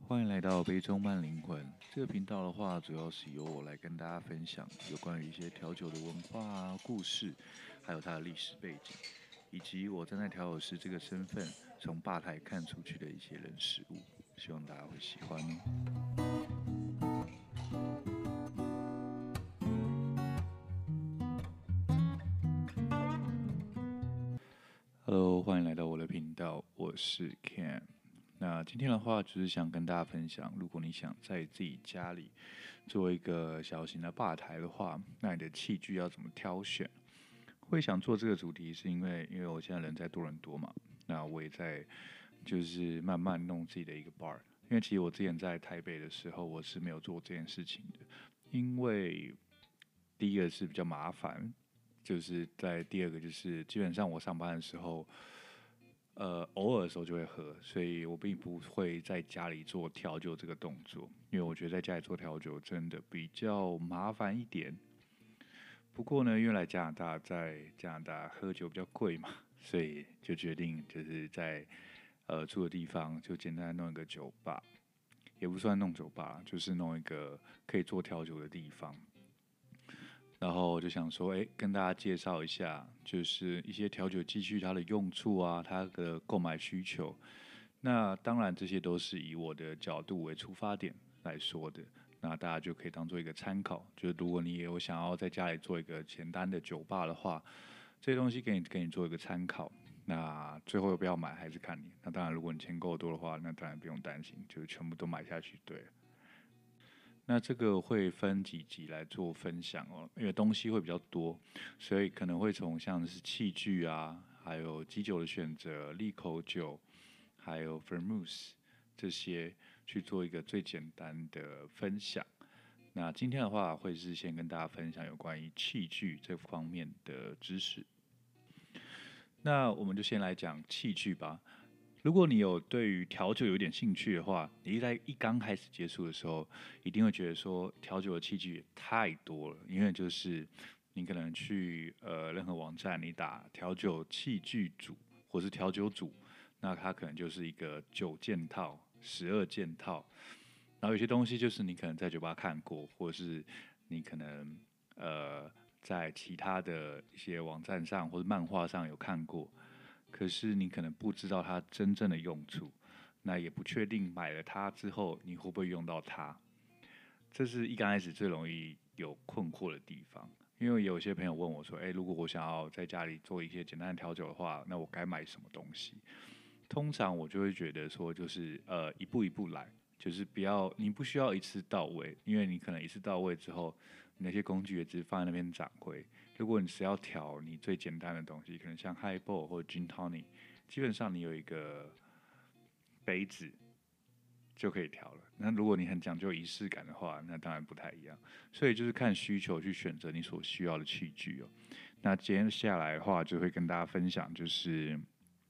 欢迎来到杯中慢灵魂这个频道的话，主要是由我来跟大家分享有关于一些调酒的文化啊、故事，还有它的历史背景，以及我站在调酒师这个身份从吧台看出去的一些人事物。希望大家会喜欢哦。Hello，欢迎来到我的频道，我是 Ken。那今天的话，就是想跟大家分享，如果你想在自己家里做一个小型的吧台的话，那你的器具要怎么挑选？会想做这个主题，是因为我现在人在多伦多嘛，那我也在就是慢慢弄自己的一个 bar。因为其实我之前在台北的时候，我是没有做这件事情的，因为第一个是比较麻烦，就是在第二个就是基本上我上班的时候，偶尔的时候就会喝，所以我并不会在家里做调酒这个动作，因为我觉得在家里做调酒真的比较麻烦一点。不过呢，因为来加拿大，在加拿大喝酒比较贵嘛，所以就决定就是在住的地方就简单弄一个酒吧，也不算弄酒吧，就是弄一个可以做调酒的地方。然后我就想说，跟大家介绍一下，就是一些调酒器具它的用处啊，它的购买需求。那当然，这些都是以我的角度为出发点来说的。那大家就可以当做一个参考。就是如果你也有想要在家里做一个简单的酒吧的话，这些东西给你做一个参考。那最后要不要买还是看你。那当然，如果你钱够多的话，那当然不用担心，就是全部都买下去。对。那这个会分几集来做分享哦，因为东西会比较多，所以可能会从像是器具啊，还有基酒的选择、利口酒，还有 Vermouth 这些去做一个最简单的分享。那今天的话，会是先跟大家分享有关于器具这方面的知识。那我们就先来讲器具吧。如果你有对于调酒有点兴趣的话，你在一刚开始接触的时候，一定会觉得说调酒的器具也太多了，因为就是你可能去任何网站，你打调酒器具组或是调酒组，那它可能就是一个9件套、12件套，然后有些东西就是你可能在酒吧看过，或者是你可能在其他的一些网站上或者漫画上有看过，可是你可能不知道它真正的用处，那也不确定买了它之后你会不会用到它，这是一刚开始最容易有困惑的地方。因为有些朋友问我说：“如果我想要在家里做一些简单的调酒的话，那我该买什么东西？”通常我就会觉得说，就是一步一步来，就是你不需要一次到位，因为你可能一次到位之后，你那些工具也只是放在那边掌柜。如果你是要调你最简单的东西，可能像 Highball 或者 Gin Tonic，基本上你有一个杯子就可以调了。那如果你很讲究仪式感的话，那当然不太一样。所以就是看需求去选择你所需要的器具哦。那接下来的话，就会跟大家分享，就是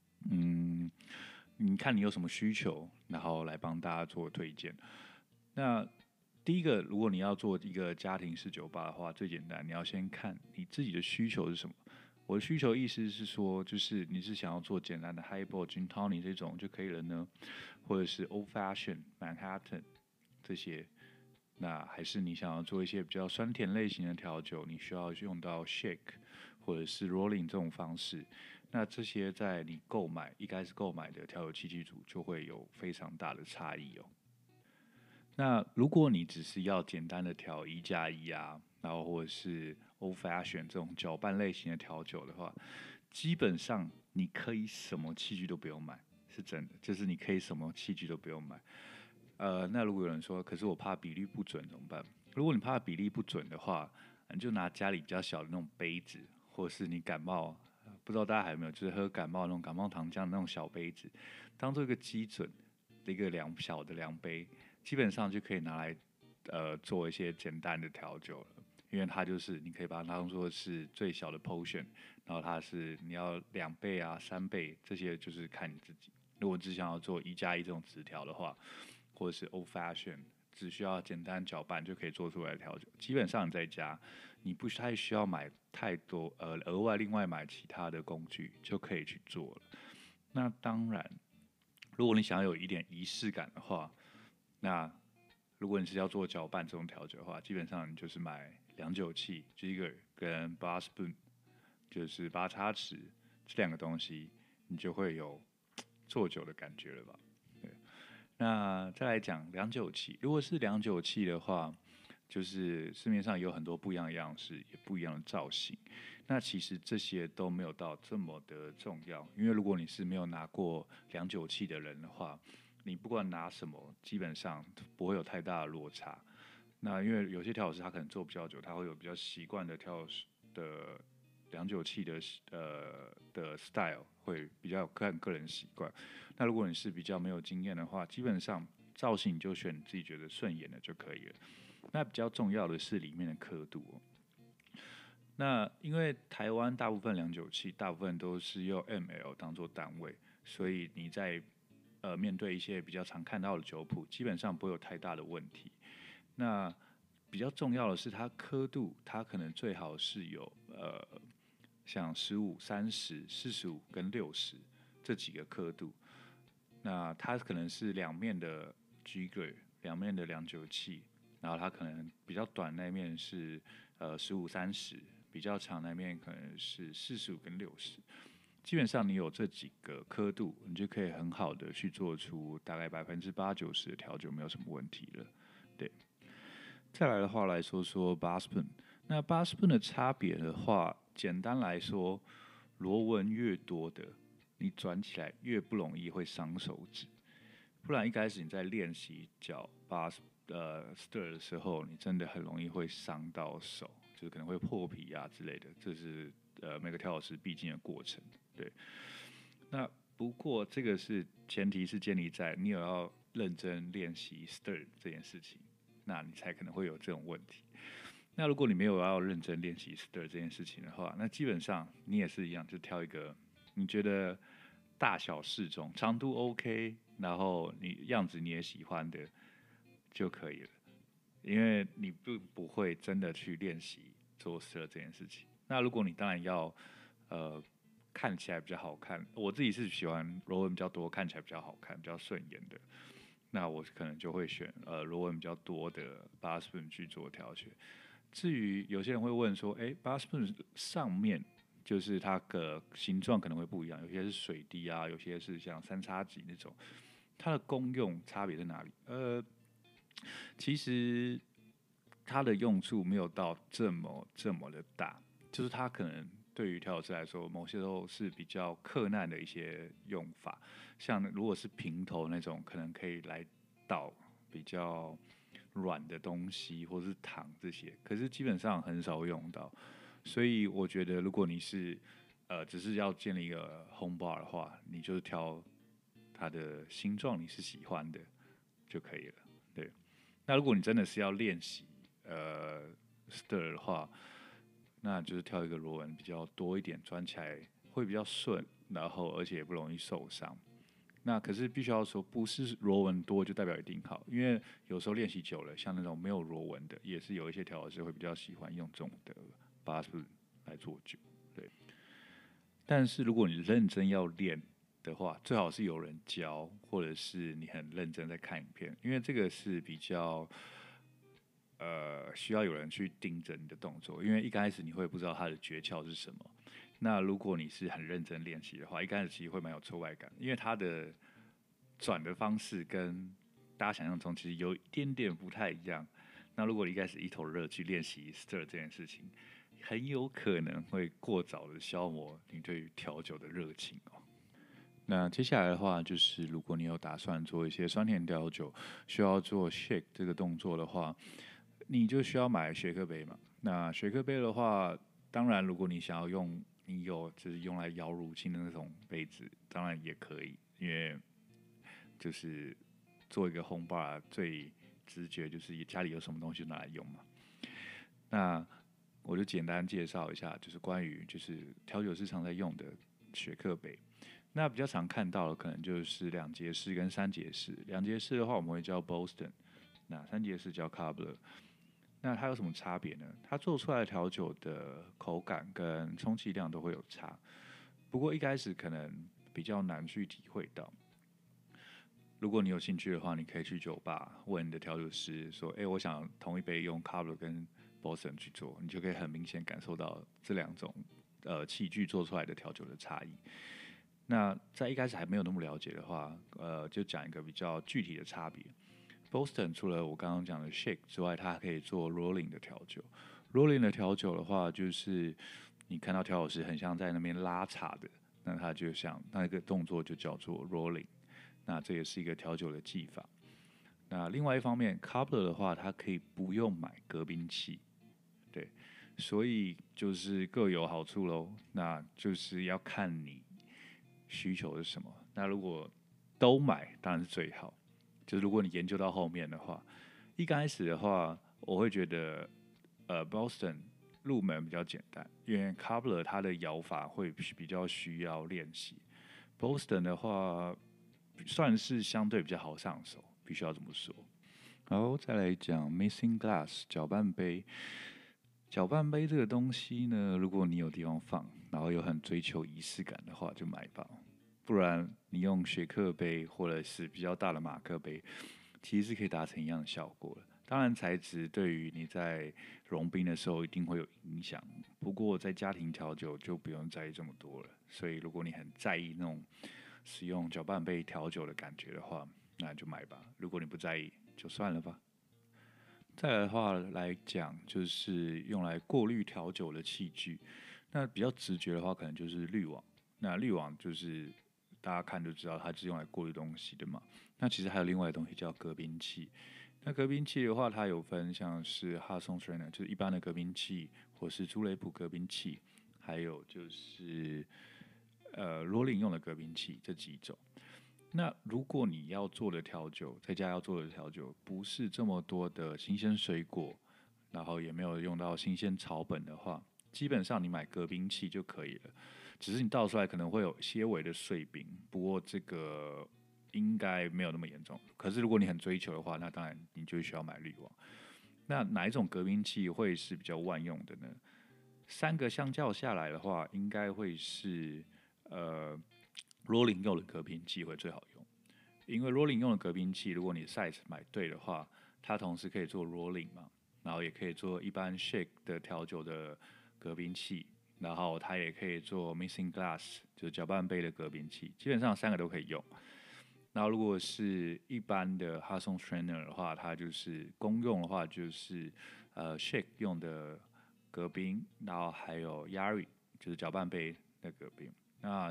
你看你有什么需求，然后来帮大家做推荐。那第一个，如果你要做一个家庭式酒吧的话，最简单，你要先看你自己的需求是什么。我的需求意思是说，就是你是想要做简单的 Highball、Gin Tonic 这种就可以了呢，或者是 Old Fashion、Manhattan 这些，那还是你想要做一些比较酸甜类型的调酒，你需要用到 shake 或者是 rolling 这种方式。那这些在你一开始购买的调酒器具组就会有非常大的差异哦。那如果你只是要简单的调1+1啊，然后或者是 Old Fashion 这种搅拌类型的调酒的话，基本上你可以什么器具都不用买，是真的，就是你可以什么器具都不用买。那如果有人说，可是我怕比例不准怎么办？如果你怕比例不准的话，你就拿家里比较小的那种杯子，或是你感冒，不知道大家还有没有，就是喝感冒那种感冒糖浆的那种小杯子，当做一个基准的一个小的量杯，基本上就可以拿来做一些简单的调酒了。因为它就是你可以把它当做是最小的 potion，然后它是你要2倍啊、3倍，这些就是看你自己。如果只想要做1+1这种直调的话，或者是 old fashion，只需要简单搅拌就可以做出来的调酒。基本上你在家，你不太需要买太多额外另外买其他的工具就可以去做了。那当然，如果你想要有一点仪式感的话， 那如果你是要做搅拌这种调酒的话，基本上你就是买两酒器 Jigger 跟 Bar Spoon， 就是八叉匙这两个东西，你就会有做酒的感觉了吧？对。那再来讲两酒器，如果是两酒器的话，就是市面上有很多不一样的样式，也不一样的造型。那其实这些都没有到这么的重要，因为如果你是没有拿过两酒器的人的话，你不管拿什么，基本上不会有太大的落差。那因为有些调酒师他可能做比较久，他会有比较习惯的调酒师的两酒器的 style， 会比较有看个人习惯。那如果你是比较没有经验的话，基本上造型你就选你自己觉得顺眼的就可以了。那比较重要的是里面的刻度哦。那因为台湾大部分两酒器大部分都是用 ml 当做单位，所以你在面对一些比较常看到的酒谱，基本上不会有太大的问题。那比较重要的是它刻度，它可能最好是有像15、30、45跟60这几个刻度。那它可能是两面的 Jigger， 两面的两酒器，然后它可能比较短那面是15、30，比较长那面可能是45跟60。基本上你有这几个刻度，你就可以很好的去做出大概80%-90%的调酒，没有什么问题了。对。再来的话来说说 Bar Spoon， 那 Bar Spoon 的差别的话，简单来说，螺纹越多的，你转起来越不容易会伤手指。不然一开始你在练习搅stir 的时候，你真的很容易会伤到手，就是可能会破皮啊之类的，这是每个调酒师必经的过程。对。那不过这个是前提是建立在你有要认真练习 stir 这件事情，那你才可能会有这种问题。那如果你没有要认真练习 stir 这件事情的话，那基本上你也是一样，就挑一个你觉得大小适中、长度 OK，然后你样子你也喜欢的就可以了。因为你不会真的去练习做 stir 这件事情。那如果你当然要看起来比较好看，我自己是喜欢螺纹比较多，看起来比较好看、比较顺眼的。那我可能就会选螺纹比较多的 Bar Spoon 去做调节。至于有些人会问说，Bar Spoon 上面就是它的形状可能会不一样，有些是水滴啊，有些是像三叉戟那种，它的功用差别在哪里？其实它的用处没有到这么的大，就是它可能对于调酒师来说，某些时候是比较克难的一些用法。像如果是平头那种，可能可以来倒比较软的东西，或是糖这些，可是基本上很少用到。所以我觉得，如果你是只是要建立一个 home bar 的话，你就是挑它的形状你是喜欢的就可以了。对。那如果你真的是要练习stir 的话，那就是挑一个螺纹比较多一点，转起来会比较顺，然后而且也不容易受伤。那可是必须要说，不是螺纹多就代表一定好，因为有时候练习久了，像那种没有螺纹的，也是有一些调酒师会比较喜欢用这种的 Bar Spoon 来做酒。对。但是如果你认真要练的话，最好是有人教，或者是你很认真在看影片，因为这个是比较需要有人去盯着你的动作，因为一开始你会不知道它的诀窍是什么。那如果你是很认真练习的话，一开始其实会蛮有挫败感，因为它的转的方式跟大家想象中其实有一点点不太一样。那如果你一开始一头热去练习 stir 这件事情，很有可能会过早的消磨你对于调酒的热情哦。那接下来的话，就是如果你有打算做一些酸甜调酒，需要做 shake 这个动作的话，你就需要买雪克杯嘛。那雪克杯的话，当然如果你想要用，你有就是用来摇乳清的那种杯子，当然也可以，因为就是做一个home bar 最直觉就是家里有什么东西就拿来用嘛。那我就简单介绍一下，就是关于就是调酒师常在用的雪克杯。那比较常看到的可能就是两节式跟三节式。两节式的话，我们会叫 Boston， 那三节式叫 Cobbler。那它有什么差别呢？它做出来的调酒的口感跟充气量都会有差，不过一开始可能比较难去体会到。 如果你有兴趣的话，你可以去酒吧问你的调酒师说：“哎，我想同一杯用 Cobbler 跟 Boston 去做。”你就可以很明显感受到这两种器具做出来的调酒的差异。那在一开始还没有那么了解的话，就讲一个比较具体的差别。Boston 除了我刚刚讲的 shake 之外，它还可以做 rolling 的调酒。rolling 的调酒的话，就是你看到调酒师很像在那边拉茶的，那它就像那个动作就叫做 rolling。那这也是一个调酒的技法。那另外一方面 ，cobbler 的话，它可以不用买隔冰器，对，所以就是各有好处喽。那就是要看你需求是什么。那如果都买，当然是最好。就是如果你研究到后面的话，一开始的话，我会觉得Boston 入门比较简单，因为 cobbler 它的摇法会比较需要练习。Boston 的话，算是相对比较好上手，必须要这么说。然后再来讲 Missing Glass 搅拌杯。搅拌杯这个东西呢，如果你有地方放，然后又很追求仪式感的话，就买吧。不然你用雪克杯或者是比较大的马克杯，其实是可以达成一样的效果的。当然，材质对于你在融冰的时候一定会有影响。不过在家庭调酒就不用在意这么多了。所以如果你很在意那种使用搅拌杯调酒的感觉的话，那就买吧。如果你不在意，就算了吧。再来的话来讲，就是用来过滤调酒的器具。那比较直觉的话，可能就是滤网。那滤网就是大家看就知道，它是用来过滤东西的嘛。那其实还有另外的东西叫隔冰器。那隔冰器的话，它有分像是哈松 strainer，就是一般的隔冰器，或是朱雷普隔冰器，还有就是rolling 用的隔冰器这几种。那如果你要做的调酒，在家要做的调酒，不是这么多的新鲜水果，然后也没有用到新鲜草本的话，基本上你买隔冰器就可以了。只是你倒出来可能会有些微的碎冰，不过这个应该没有那么严重。可是如果你很追求的话，那当然你就需要买滤网。那哪一种隔冰器会是比较万用的呢？三个相较下来的话，应该会是呃 rolling 用的隔冰器会最好用。因为 rolling 用的隔冰器，如果你 size 买对的话，它同时可以做 rolling 嘛，然后也可以做一般 shake 的调酒的隔冰器，然后它也可以做 mixing glass，就是搅拌杯的隔冰器，基本上三个都可以用。然后如果是一般的 Hudson strainer 的话，它就是公用的话就是shake 用的隔冰，然后还有 Yari 就是搅拌杯的隔冰。那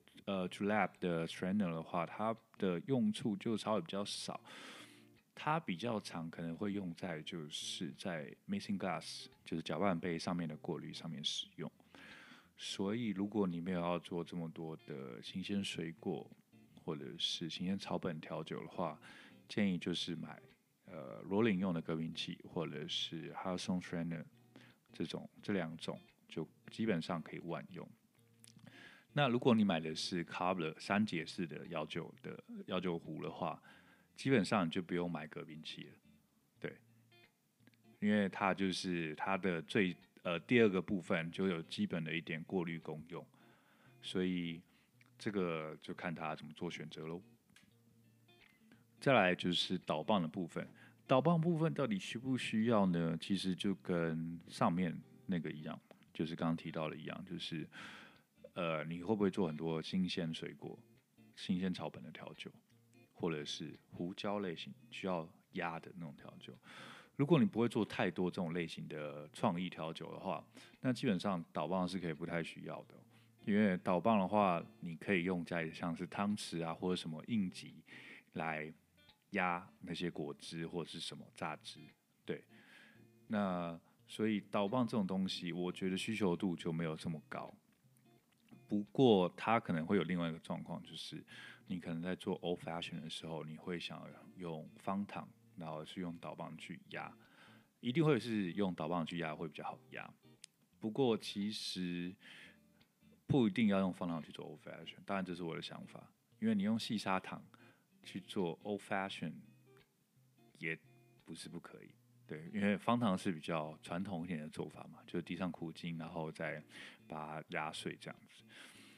Julep 的 strainer 的话，它的用处就稍微比较少，它比较常可能会用在就是在 mixing glass 就是搅拌杯上面的过滤上面使用。所以如果你没有要做这么多的新鲜水果或者是新鲜草本调酒的话，建议就是买rolling 用的隔冰器，或者是 Hudson strainer 这两种，就基本上可以万用。那如果你买的是 cobbler 三节式的药酒壶的话，基本上就不用买隔冰器了，对，因为它就是它的第二个部分就有基本的一点过滤功用，所以这个就看他怎么做选择喽。再来就是导棒的部分，导棒部分到底需不需要呢？其实就跟上面那个一样，就是刚刚提到的一样，就是你会不会做很多新鲜水果、新鲜草本的调酒，或者是胡椒类型需要压的那种调酒？如果你不会做太多这种类型的创意调酒的话，那基本上导棒是可以不太需要的，因为导棒的话，你可以用在像是汤匙啊或者什么应急来压那些果汁或者是什么榨汁，对。那所以导棒这种东西，我觉得需求度就没有这么高。不过它可能会有另外一个状况，就是你可能在做 old fashion 的时候，你会想要用方糖，然后是用导棒去压，一定会是用导棒去压会比较好压。不过其实不一定要用方糖去做 old fashion，当然这是我的想法，因为你用细砂糖去做 old fashion 也不是不可以。对，因为方糖是比较传统一点的做法嘛，就是滴上苦精，然后再把它压碎这样子。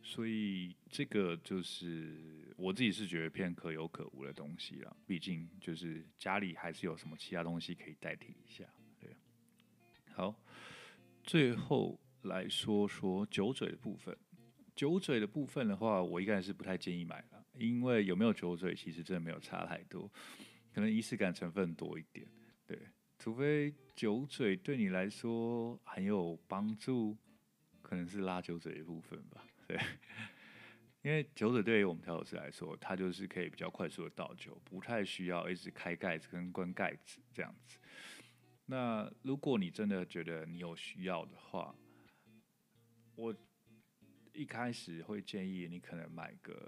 所以这个就是我自己是觉得偏可有可无的东西啦，毕竟就是家里还是有什么其他东西可以代替一下。对，好，最后来说说酒嘴的部分。酒嘴的部分的话，我应该是不太建议买了，因为有没有酒嘴其实真的没有差太多，可能仪式感成分多一点。对，除非酒嘴对你来说很有帮助，可能是拉酒嘴的部分吧。对，因为酒嘴对于我们调酒师来说，它就是可以比较快速的倒酒，不太需要一直开盖子跟关盖子这样子。那如果你真的觉得你有需要的话，我一开始会建议你可能买个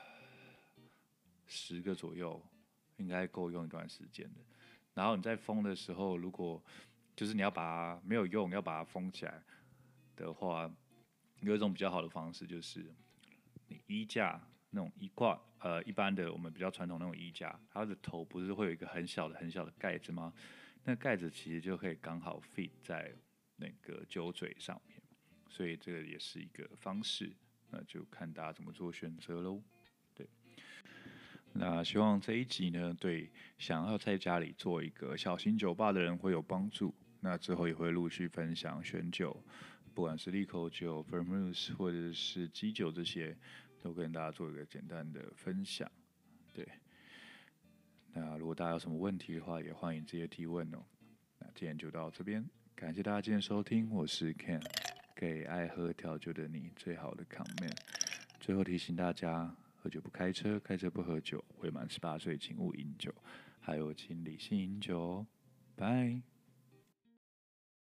10个左右，应该够用一段时间的。然后你在封的时候，如果就是你要把它没有用，要把它封起来的话，有一种比较好的方式就是你衣架那种一般的我们比较传统那种衣架，它的头不是会有一个很小的盖子吗？那盖子其实就可以刚好 fit 在那个酒嘴上面，所以这个也是一个方式，那就看大家怎么做选择喽。对，那希望这一集呢，对想要在家里做一个小型酒吧的人会有帮助。那之后也会陆续分享选酒，不管是利口酒、Vermouth 或者是基酒这些，都跟大家做一个简单的分享。对，那如果大家有什么问题的话，也欢迎直接提问哦。那今天就到这边，感谢大家今天收听，我是 Ken，给爱喝调酒的你最好的 comment。最后提醒大家，喝酒不开车，开车不喝酒，未满18岁请勿饮酒，还有请理性饮酒哦。拜。